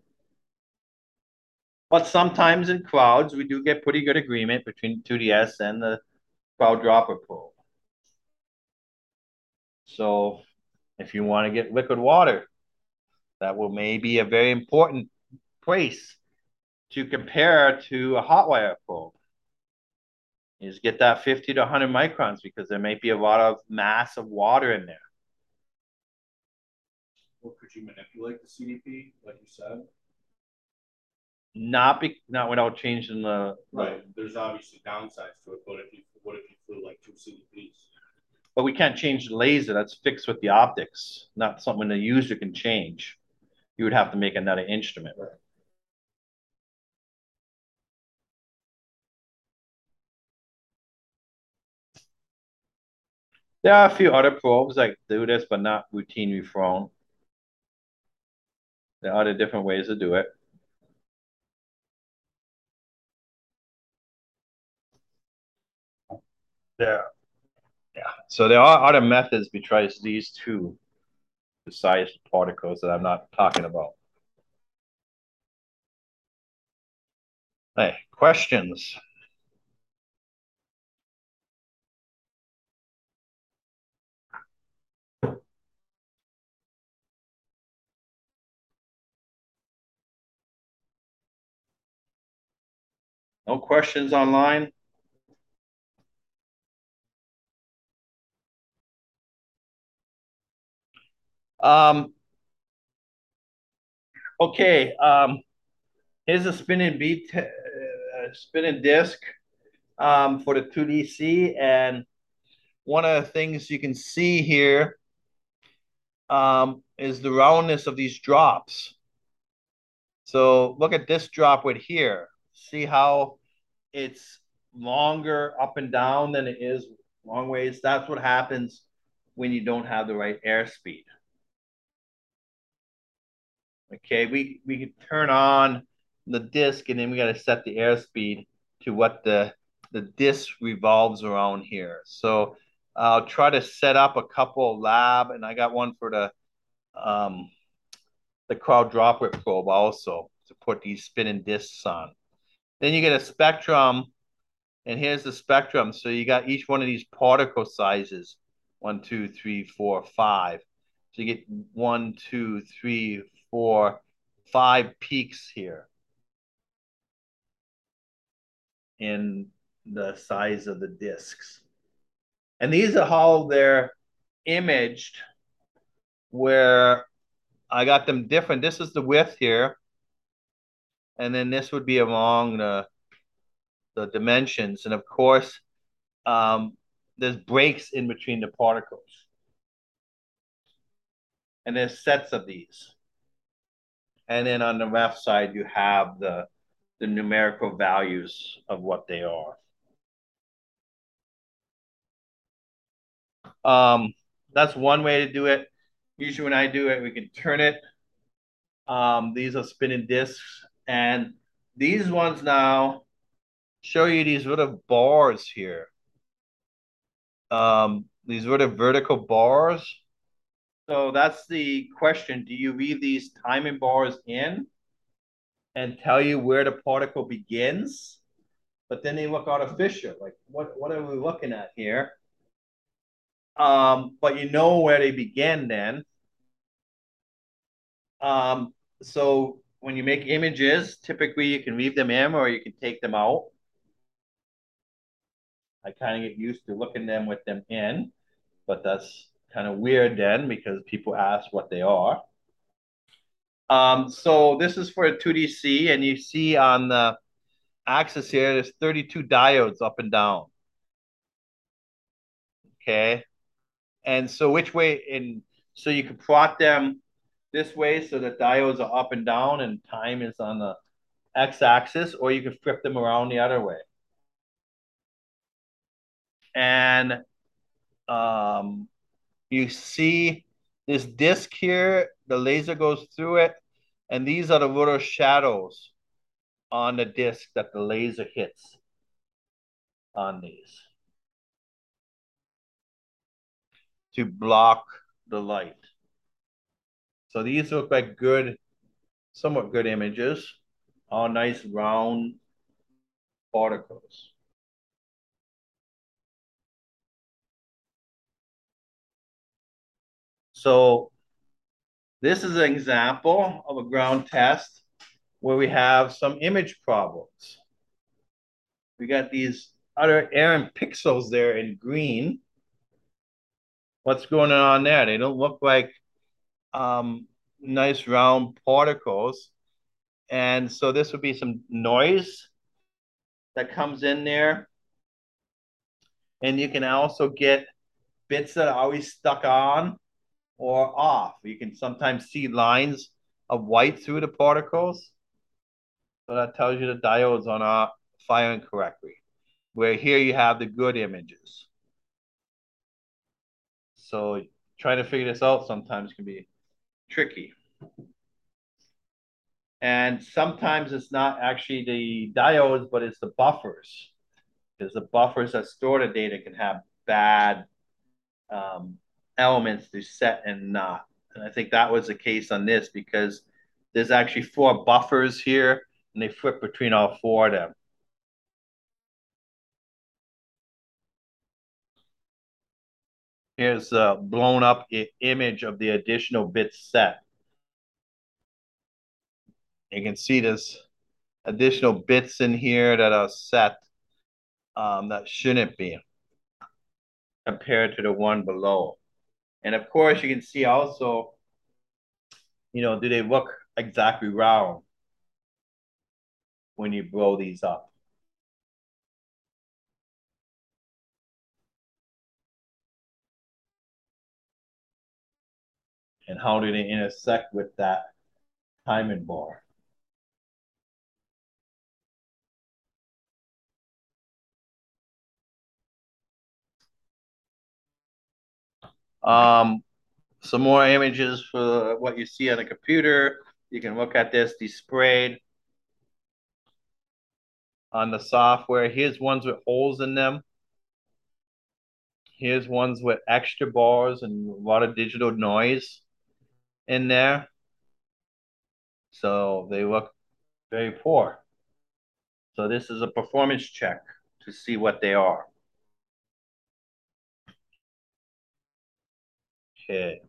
But sometimes in clouds, we do get pretty good agreement between two D S and the cloud dropper probe. So if you want to get liquid water, that will may be a very important place to compare to a hot wire probe. Is get that fifty to one hundred microns because there may be a lot of mass of water in there. Or could you manipulate the C D P, like you said? Not be not without changing the right. There's obviously downsides to it, but if you what if you flew like two C D Ps? But we can't change the laser. That's fixed with the optics, not something the user can change. You would have to make another instrument. Right. There are a few other probes that do this, but not routinely thrown. There are other different ways to do it. There, yeah. So there are other methods besides these two, besides particles that I'm not talking about. Hey, questions? No questions online? Um, okay, um, here's a spinning beat, uh, spinning disc um, for the two D C. And one of the things you can see here um, is the roundness of these drops. So look at this drop right here. See how it's longer up and down than it is long ways? That's what happens when you don't have the right airspeed. Okay, we, we can turn on the disc and then we got to set the airspeed to what the, the disc revolves around here. So I'll try to set up a couple lab, and I got one for the um, the crowd droplet probe also to put these spinning discs on. Then you get a spectrum, and here's the spectrum. So you got each one of these particle sizes, one, two, three, four, five. So you get one, two, three, four, five peaks here in the size of the discs. And these are how they're imaged, where I got them different. This is the width here. And then this would be along the, the dimensions. And of course, um, there's breaks in between the particles. And there's sets of these. And then on the left side, you have the, the numerical values of what they are. Um, that's one way to do it. Usually when I do it, we can turn it. Um, these are spinning discs. And these ones now show you these little bars here. Um, these little vertical bars. So that's the question. Do you read these timing bars in and tell you where the particle begins? But then they look artificial. Like, what, what are we looking at here? Um, but you know where they begin then. Um, so when you make images, typically you can leave them in or you can take them out. I kind of get used to looking them with them in, but that's kind of weird then because people ask what they are. Um, so this is for a two D C, and you see on the axis here, there's thirty-two diodes up and down. Okay. And so which way in, so you can plot them this way so the diodes are up and down and time is on the x-axis, or you can flip them around the other way. And um, you see this disc here, the laser goes through it, and these are the little shadows on the disc that the laser hits on these to block the light. So these look like good, somewhat good images, all nice round particles. So This is an example of a ground test where we have some image problems. We got these other errant pixels there in green. What's going on there? They don't look like um, nice round particles. And so this would be some noise that comes in there. And you can also get bits that are always stuck on or off. You can sometimes see lines of white through the particles. So that tells you the diodes are not firing correctly. Where here you have the good images. So trying to figure this out sometimes can be tricky. And sometimes it's not actually the diodes, but it's the buffers. Because the buffers that store the data can have bad um, elements to set and not. And I think that was the case on this because there's actually four buffers here and they flip between all four of them. Here's a blown up image of the additional bits set. You can see there's additional bits in here that are set um, that shouldn't be compared to the one below. And of course, you can see also, you know, do they look exactly round when you blow these up? And how do they intersect with that timing bar? Um, some more images for what you see on the computer. You can look at this displayed on the software. Here's ones with holes in them. Here's ones with extra bars and a lot of digital noise in there. So they look very poor. So this is a performance check to see what they are. Okay.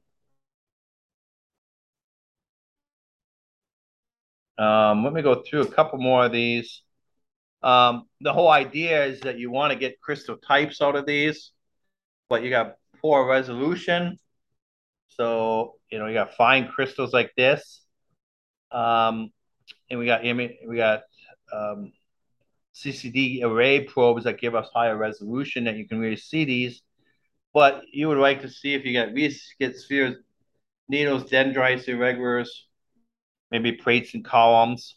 Um, let me go through a couple more of these. Um, the whole idea is that you want to get crystal types out of these, but you got poor resolution. So, you know, you got fine crystals like this. Um, and we got we got um, C C D array probes that give us higher resolution that you can really see these. But you would like to see if you get these get spheres, needles, dendrites, irregulars, maybe plates and columns.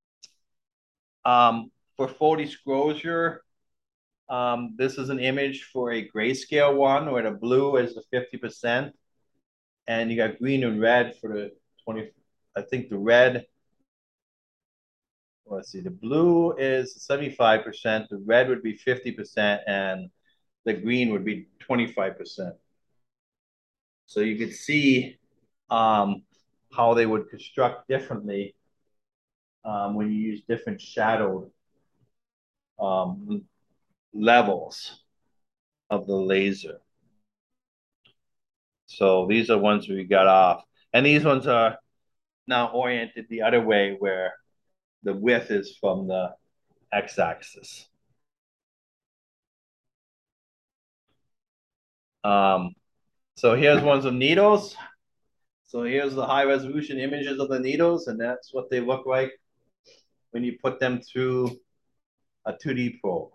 Um, for full disclosure, um, this is an image for a grayscale one where the blue is the fifty percent and you got green and red for the twenty. I think the red, let's see, the blue is seventy-five percent, the red would be fifty percent, and the green would be twenty-five percent. So you could see um, how they would construct differently um, when you use different shadowed um, levels of the laser. So these are ones we got off. And these ones are now oriented the other way where the width is from the x-axis. Um, so here's ones of needles. So here's the high resolution images of the needles, and that's what they look like when you put them through a two D probe.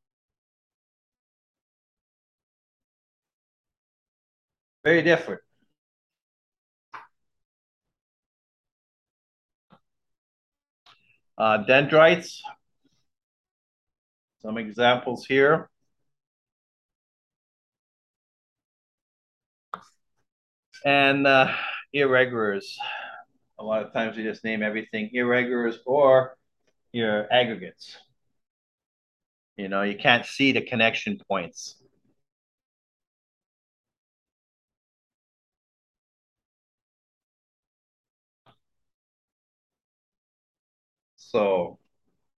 Very different. Uh, dendrites, some examples here. And uh, irregulars. A lot of times we just name everything irregulars or your aggregates. You know, you can't see the connection points. So,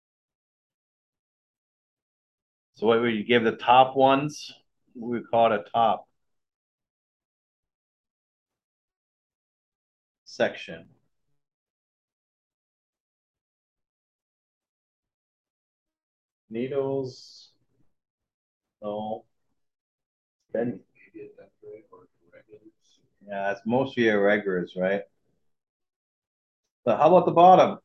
so what would you give the top ones? We call it a top. section. Needles. No. Then, yeah, it's mostly irregulars, right? But how about the bottom?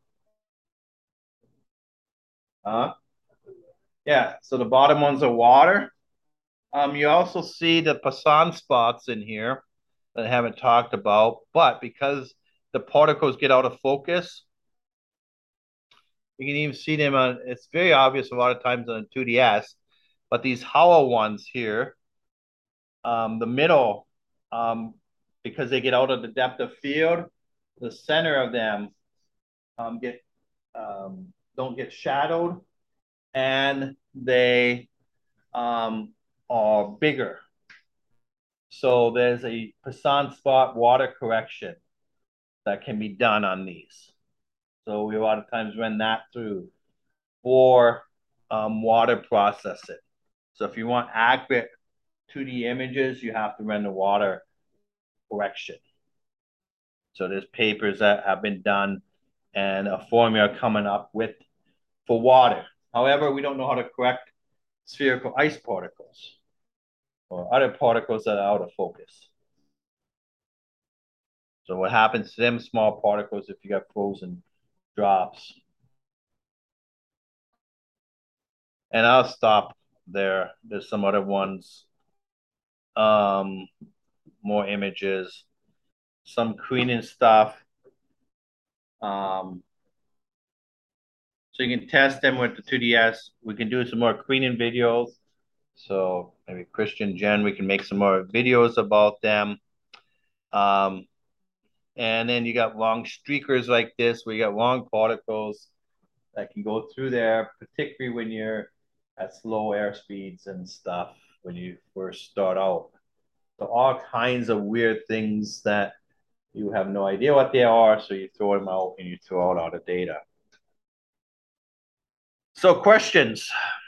Huh? Yeah, so the bottom ones are water. Um, you also see the Poisson spots in here that I haven't talked about, but because the particles get out of focus, you can even see them on, it's very obvious a lot of times on two D S, but these hollow ones here, um, the middle, um, because they get out of the depth of field, the center of them um, get um, don't get shadowed, and they um, are bigger. So there's a Poisson spot water correction that can be done on these. So we a lot of times run that through for um, water processing. So if you want accurate two D images, you have to run the water correction. So there's papers that have been done and a formula coming up with for water. However, we don't know how to correct spherical ice particles or other particles that are out of focus. So what happens to them small particles if you got frozen drops? And I'll stop there. There's some other ones. Um, more images, some Kreening stuff. Um, so you can test them with the two D S. We can do some more Kreening videos. So maybe Christian, Jen, we can make some more videos about them. Um, and then you got long streakers like this, where you got long particles that can go through there, particularly when you're at slow air speeds and stuff when you first start out. So all kinds of weird things that you have no idea what they are, so you throw them out and you throw out all the data. So questions?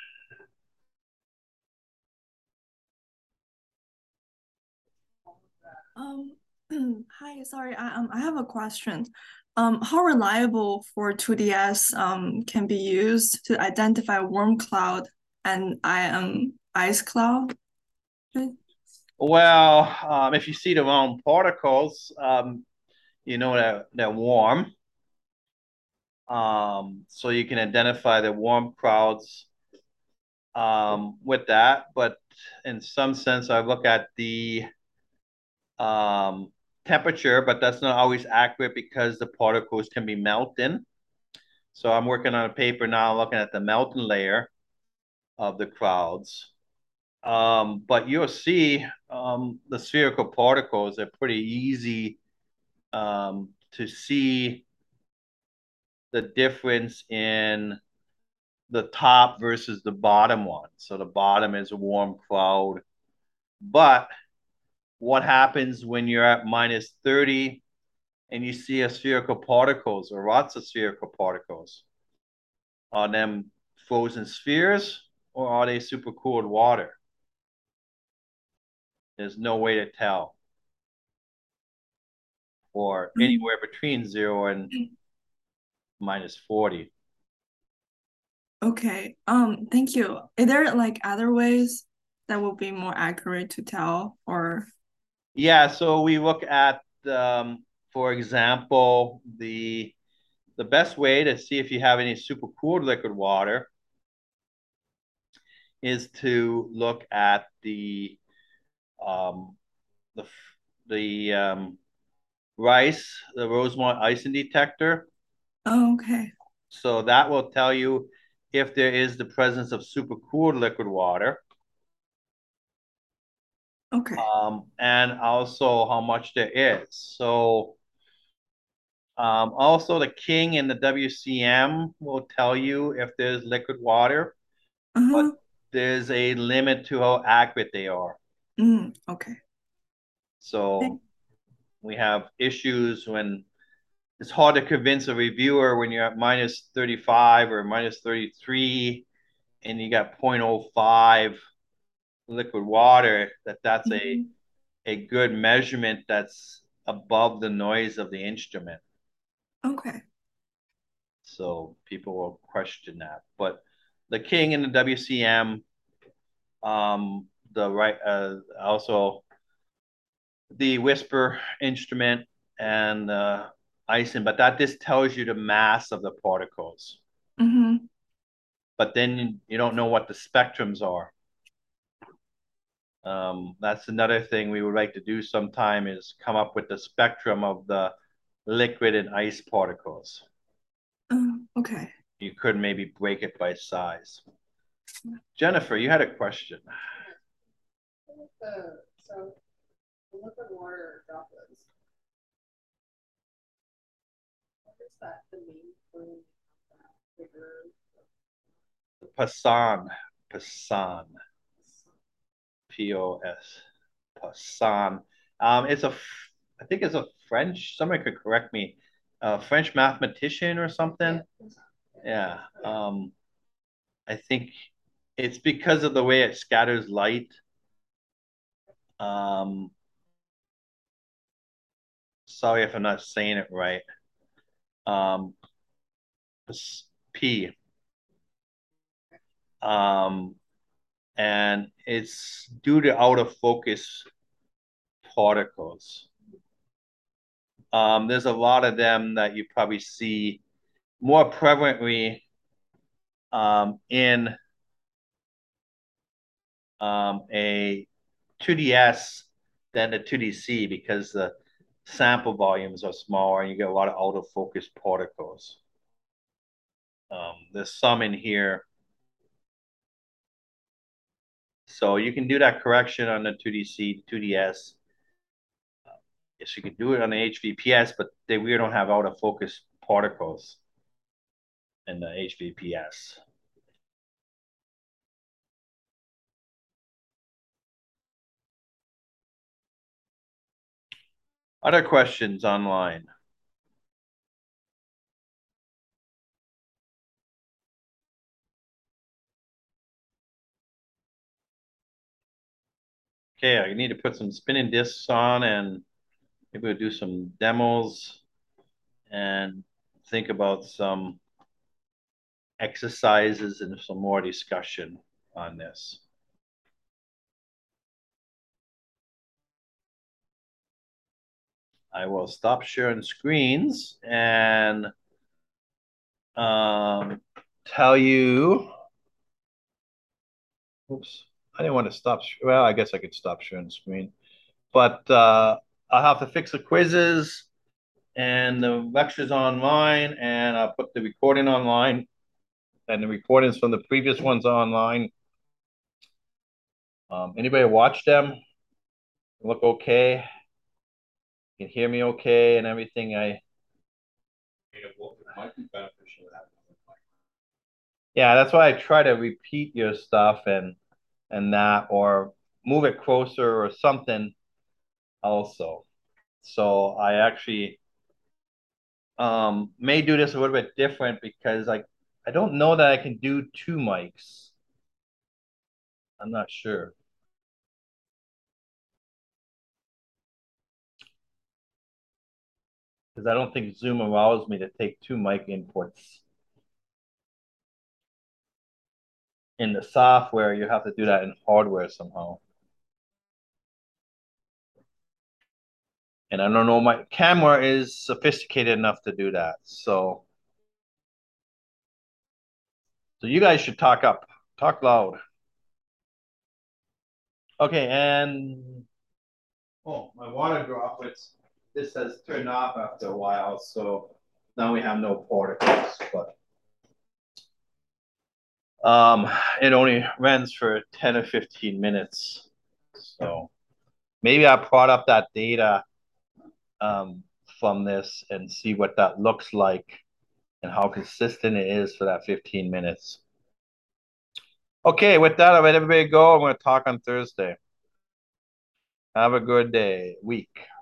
Um, hi, sorry, I um I have a question. Um, how reliable for two D S um can be used to identify warm cloud and I um ice cloud? Well, um, if you see the wrong particles, um, you know that they're warm. Um, so you can identify the warm clouds um, with that. But in some sense, I look at the um, temperature, but that's not always accurate because the particles can be melting. So I'm working on a paper now looking at the melting layer of the clouds. Um, but you'll see um, the spherical particles are pretty easy um, to see the difference in the top versus the bottom one. So the bottom is a warm cloud. But what happens when you're at minus thirty and you see a spherical particles or lots of spherical particles? Are them frozen spheres or are they supercooled water? There's no way to tell. Or anywhere between zero and minus forty. Okay. Um, thank you. Are there like other ways that will be more accurate to tell or? Yeah, so we look at, um, for example, the the best way to see if you have any supercooled liquid water is to look at the um, the the um, RICE, the Rosemont Icing Detector. Oh, okay. So that will tell you if there is the presence of supercooled liquid water. Okay. Um, and also how much there is. So um, also the King and the W C M will tell you if there's liquid water, Uh-huh. but there's a limit to how accurate they are. Mm, okay. So we have issues when it's hard to convince a reviewer when you're at minus thirty-five or minus thirty-three and you got zero point zero five liquid water, that that's Mm-hmm. a a good measurement that's above the noise of the instrument. Okay. So people will question that. But the King and the W C M, um, the right, uh, also the whisper instrument and uh, Eisen, but that just tells you the mass of the particles. Mm-hmm. But then you don't know what the spectrums are. Um, that's another thing we would like to do sometime is come up with the spectrum of the liquid and ice particles. Uh, okay. You could maybe break it by size. Jennifer, you had a question. The, so the liquid water droplets. What is that the main thing? Poisson. Poisson. P O S. Poisson. Um, it's a, I think it's a French, somebody could correct me, a French mathematician or something. Yeah. Um, I think it's because of the way it scatters light. Um, sorry if I'm not saying it right. Um, P. Um, and it's due to out of focus particles. Um, there's a lot of them that you probably see more prevalently um, in um, a two D S than a two D C because the sample volumes are smaller and you get a lot of out of focus particles. Um, there's some in here. So you can do that correction on the two D C, two D S. Yes, you can do it on the H V P S, but they, we don't have out of focus particles in the H V P S. Other questions online? Okay, I need to put some spinning discs on and maybe we'll do some demos and think about some exercises and some more discussion on this. I will stop sharing screens and um, tell you, oops, I didn't want to stop, well, I guess I could stop sharing the screen, but uh, I'll have to fix the quizzes and the lectures online, and I'll put the recording online and the recordings from the previous ones online. Um, anybody watch them? Look okay? You can hear me okay and everything. I yeah, that's why I try to repeat your stuff and and that, or move it closer or something also. So I actually um may do this a little bit different because like I don't know that I can do two mics. I'm not sure. Because I don't think Zoom allows me to take two mic inputs. In the software, you have to do that in hardware somehow. And I don't know, my camera is sophisticated enough to do that. So, so you guys should talk up, talk loud. Okay, and oh, my water droplets. This has turned off after a while, so now we have no particles. But um, it only runs for ten or fifteen minutes. So maybe I plot up that data um, from this and see what that looks like and how consistent it is for that fifteen minutes. Okay, with that, I'll let everybody go. I'm going to talk on Thursday. Have a good day, week.